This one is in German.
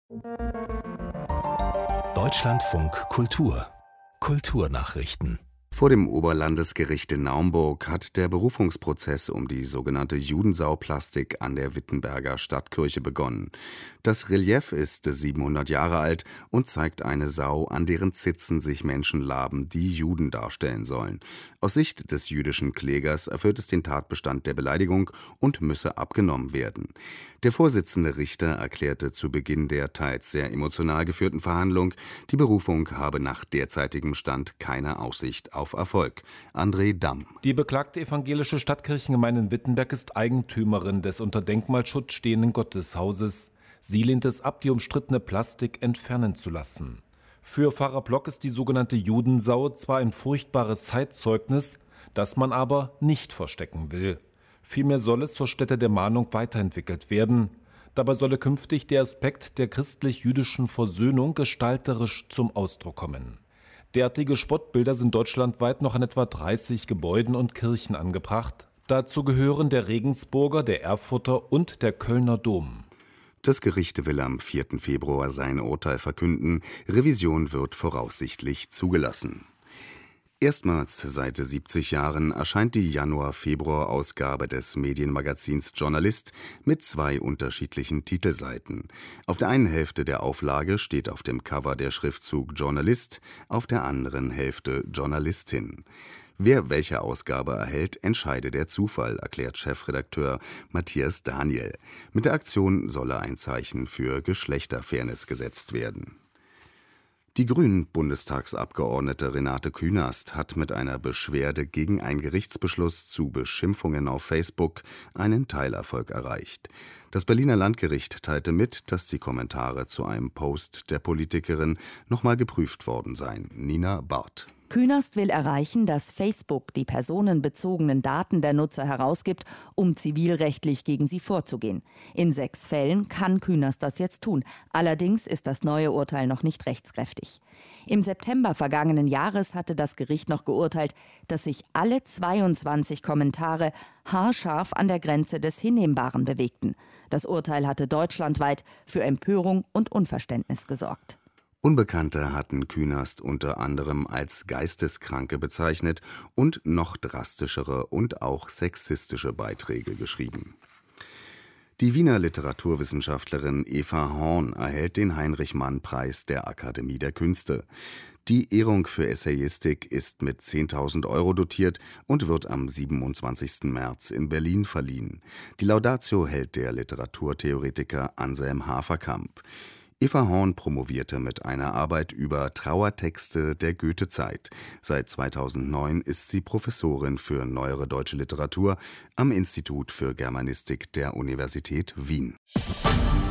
Deutschlandfunk Kultur Kulturnachrichten. Vor dem Oberlandesgericht in Naumburg hat der Berufungsprozess um die sogenannte Judensauplastik an der Wittenberger Stadtkirche begonnen. Das Relief ist 700 Jahre alt und zeigt eine Sau, an deren Zitzen sich Menschen laben, die Juden darstellen sollen. Aus Sicht des jüdischen Klägers erfüllt es den Tatbestand der Beleidigung und müsse abgenommen werden. Der Vorsitzende Richter erklärte zu Beginn der teils sehr emotional geführten Verhandlung, die Berufung habe nach derzeitigem Stand keine Aussicht auf Erfolg. André Damm. Die beklagte evangelische Stadtkirchengemeinde in Wittenberg ist Eigentümerin des unter Denkmalschutz stehenden Gotteshauses. Sie lehnt es ab, die umstrittene Plastik entfernen zu lassen. Für Pfarrer Block ist die sogenannte Judensau zwar ein furchtbares Zeitzeugnis, das man aber nicht verstecken will. Vielmehr soll es zur Stätte der Mahnung weiterentwickelt werden. Dabei solle künftig der Aspekt der christlich-jüdischen Versöhnung gestalterisch zum Ausdruck kommen. Derartige Spottbilder sind deutschlandweit noch an etwa 30 Gebäuden und Kirchen angebracht. Dazu gehören der Regensburger, der Erfurter und der Kölner Dom. Das Gericht will am 4. Februar sein Urteil verkünden. Revision wird voraussichtlich zugelassen. Erstmals seit 70 Jahren erscheint die Januar-Februar-Ausgabe des Medienmagazins Journalist mit 2 unterschiedlichen Titelseiten. Auf der einen Hälfte der Auflage steht auf dem Cover der Schriftzug Journalist, auf der anderen Hälfte Journalistin. Wer welche Ausgabe erhält, entscheide der Zufall, erklärt Chefredakteur Matthias Daniel. Mit der Aktion solle ein Zeichen für Geschlechterfairness gesetzt werden. Die Grünen-Bundestagsabgeordnete Renate Künast hat mit einer Beschwerde gegen einen Gerichtsbeschluss zu Beschimpfungen auf Facebook einen Teilerfolg erreicht. Das Berliner Landgericht teilte mit, dass die Kommentare zu einem Post der Politikerin nochmal geprüft worden seien. Nina Barth. Künast will erreichen, dass Facebook die personenbezogenen Daten der Nutzer herausgibt, um zivilrechtlich gegen sie vorzugehen. In 6 Fällen kann Künast das jetzt tun. Allerdings ist das neue Urteil noch nicht rechtskräftig. Im September vergangenen Jahres hatte das Gericht noch geurteilt, dass sich alle 22 Kommentare haarscharf an der Grenze des Hinnehmbaren bewegten. Das Urteil hatte deutschlandweit für Empörung und Unverständnis gesorgt. Unbekannte hatten Künast unter anderem als Geisteskranke bezeichnet und noch drastischere und auch sexistische Beiträge geschrieben. Die Wiener Literaturwissenschaftlerin Eva Horn erhält den Heinrich-Mann-Preis der Akademie der Künste. Die Ehrung für Essayistik ist mit 10.000 € dotiert und wird am 27. März in Berlin verliehen. Die Laudatio hält der Literaturtheoretiker Anselm Haferkamp. Eva Horn promovierte mit einer Arbeit über Trauertexte der Goethezeit. Seit 2009 ist sie Professorin für neuere deutsche Literatur am Institut für Germanistik der Universität Wien.